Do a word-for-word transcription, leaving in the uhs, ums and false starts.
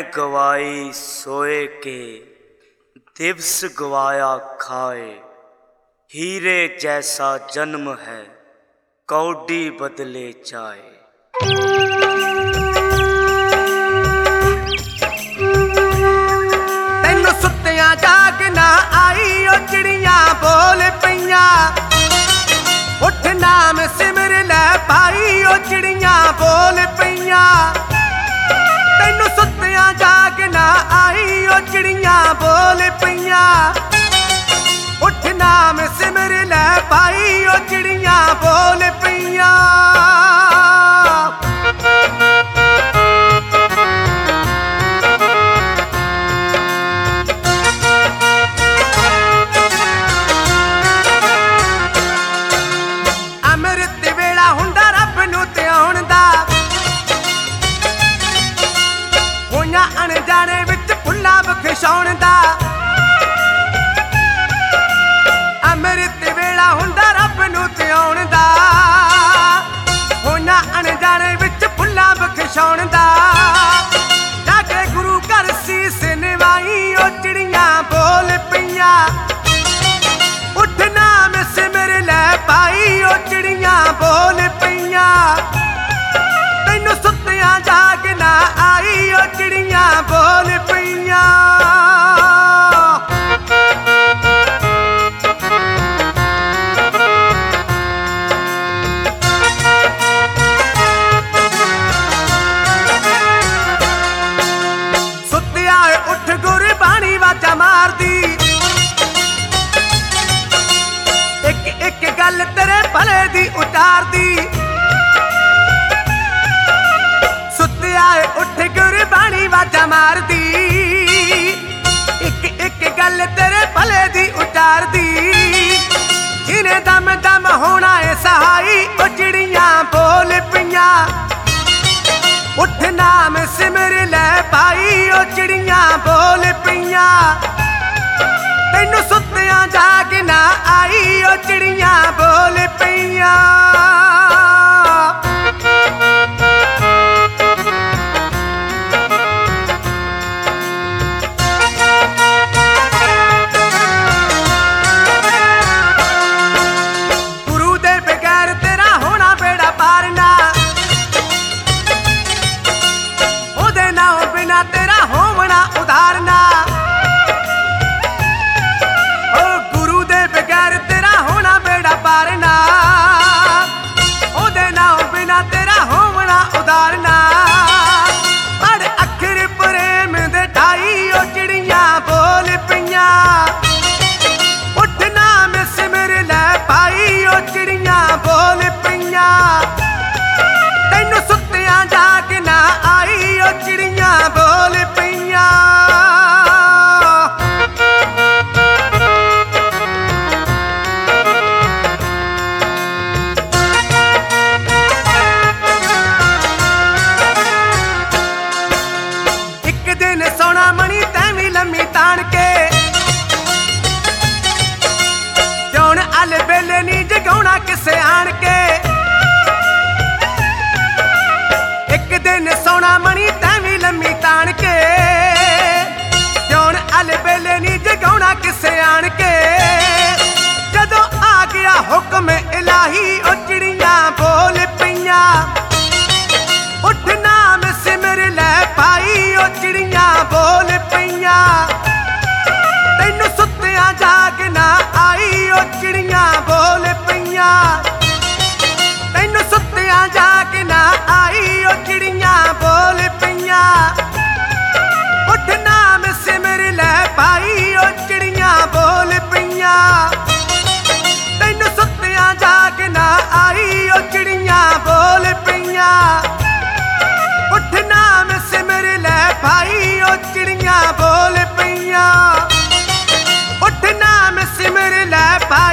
गवाई सोए के, दिवस गवाया खाए। हीरे जैसा जन्म है कौडी बदले जाए। तेन सुत्तियां जाग ना आई ओ चिड़ियां बोल पईयां, उठ नाम सिमर लै पाई ओ चिड़ियां बोल पईयां। तेन सुत्तियां जाग ना आई ओ चिड़ियां बोल पईयां, उठ नाम सिमर लै पाई ओ चिड़ियां बोल पईयां। अमृत वेला हुंदा रब नूं ध्याउण दा, होइयां अणजाणे विच फुल्लां बखशाउण दा। अमृत वेला हुंदा रब नूं ध्याउण दा, होइयां अणजाणे विच फुल्लां बखशाउण दा। जाके गुरु घर सीस निवाई ओ चिड़ियां बोल पईयां, उठ नाम सिमर लै पाई ओ चिड़ियां बोल पईयां। तैनूं सुत्तियां जाग ना आई ओ चिड़ियां बोल पईयां। सुत्तिया उठ गुरबाणी वाजा मारदी, एक एक गल तेरे भले दी उतारदी। सुत्तिया उठ गुरबाणी वाजा मारदी, एक एक गल तेरे भले दी उतारदी। जिन्हें दम दम होना है सहाई ओ चिड़ियां बोल पईयां, उठ नाम सिमर लै पाई ओ चिड़ियां बोल पईयां। तैनूं सुत्तियां जाग ना आई ओ चिड़ियां बोल पईयां। गुरु दे बगैर तेरा होना बेड़ा पार ना, ओदे नाम बिना तेरा होवना उधार ना। ओ गुरु दे बगैर तेरा होना बेड़ा पार ना, ओदे नाम बिना तेरा होवना उधार ना। पढ़ अखर प्रेम दे ढाई ओ चिड़ियां बोल पईयां, उठ नाम सिमर लै पाई ओ चिड़ियां बोल पईयां। तैनूं सुत्तियां जाग ना आई ओ चिड़ियां बोल पईयां। एक दिन सोना मणि तैं भी लम्मी ताण के, त्योण अल बेले नी जगाउणा किसे आण के। एक दिन सोना मणि तैं भी लम्मी ताण के, त्योण अल बेले नी जगाउणा किसे आण के। जदों आ गया हुक्म इलाही ओ चिड़ियां बोल पईयां, उठ नाम सिमर लै पाई ओ चिड़ियां बोल पईयां। तैनूं सुत्तियां जाग ना आई ओ चिड़ियां बोल पईयां। तैनूं सुत्तियां जाग ना आई ओ चिड़ियां बोल पईयां। उठ नाम सिमर लै पाई ओ चिड़ियां बोल पईयां। तैनूं सुत्तियां जाग ना आई ओ चिड़ियां बोल पईयां। उठ नाम सिमर लै पाई ओ चिड़ियां बोल पईयां। उठ नाम सिमर लै पाई